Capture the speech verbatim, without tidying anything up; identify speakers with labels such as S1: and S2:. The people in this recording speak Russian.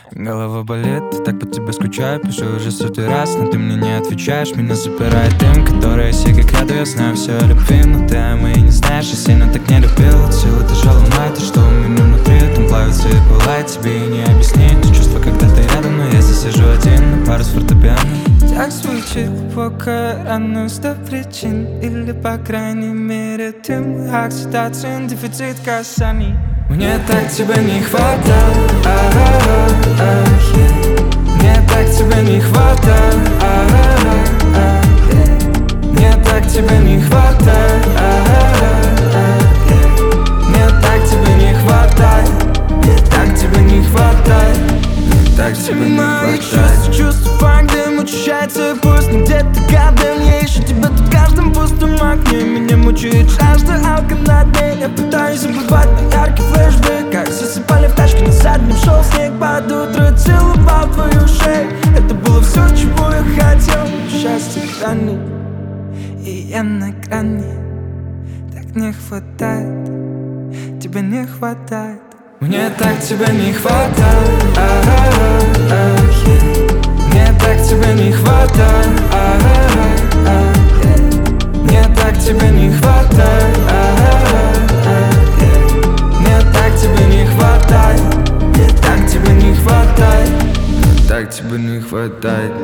S1: Голова болит, я так по тебе скучаю. Пишу уже сотый раз, но ты мне не отвечаешь. Меня запирает дым, который секрету. Я знаю все о любви, но ты о моей не знаешь. Я сильно так не любил, от силы тяжело мать. То, что у меня внутри, там плавится и пылает. Тебе и не объяснить то чувство, когда ты рядом. Но я здесь сижу один на пару с фортепиано. Так звучит глубокая рана, сто причин. Или, по крайней мере, ты мой окситоцин, дефицит касаний. Мне так тебя не хватает, мне так тебя не хватает, мне так тебя не хватает, мне так тебя не хватает, мне так тебя не хватает, мне так тебя не хватает. Чувства, чувства, факт, дым учащается, пусть не где-то гаден. Я ищу тебя тут в каждом пустом окне. Меня мучает жажда алка на дне. Я пытаюсь забывать на яркий флешбэк, как засыпали в тачке на заднем. Шел снег под утро, целовал твою шею. Это было все, чего я хотел. Счастье грани, и я на грани. Так не хватает, тебя не хватает. Мне так тебя не хватает, мне так тебя не хватает, мне так тебя не хватает, мне так тебя не хватает, мне так тебя не хватает, мне так тебя не хватает.